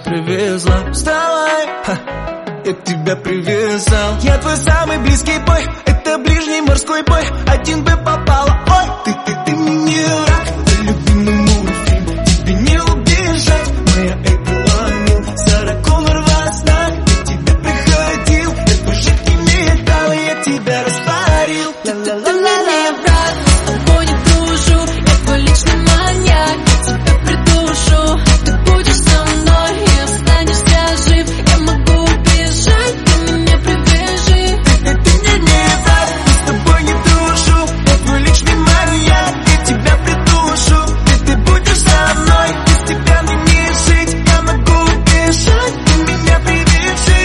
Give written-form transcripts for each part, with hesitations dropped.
привезла. Вставай, я тебя привязал. Я твой самый близкий бой, это ближний морской бой. Один бы попала, ой, ты мне не враг. Ты любимый мультфильм, тебе не убежать. Моя Эйприл, Сара Коннор вас знает. Я тебя приходил, я твой жидкий металл, я тебя растворил. Ты мне не враг, с тобой не дружу. Я твой личный маньяк, я тебя придушу. Ты будешь со мной и останешься жив. Я могу убежать, ты меня привяжи. Ты мне не враг, с тобой не дружу. Я твой личный маньяк, я тебя придушу. Ты будешь со мной, без тебя мне не жить. Я могу убежать, ты меня привяжи.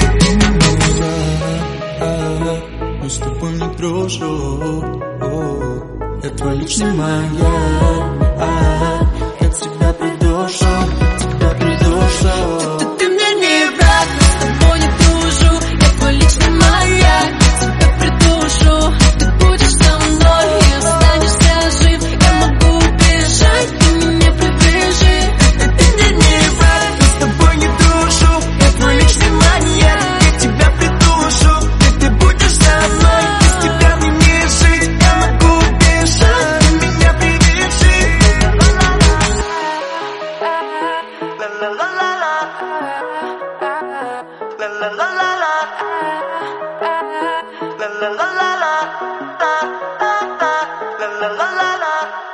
Я с тобой не дружу. Я твой личный маньяк, я тебя придушу, тебя придушу. Ты мне не враг, с тобой не дружу. Я твой личный маньяк, я тебя придушу. Ты будешь со мной и останешься жив. Я могу убежать, ты меня привяжи. Ты мне не враг, с тобой не дружу. Я твой личный маньяк, я тебя придушу. Ты будешь со мной, без тебя мне не жить. Я могу убежать, ты меня привяжи. La la la la la.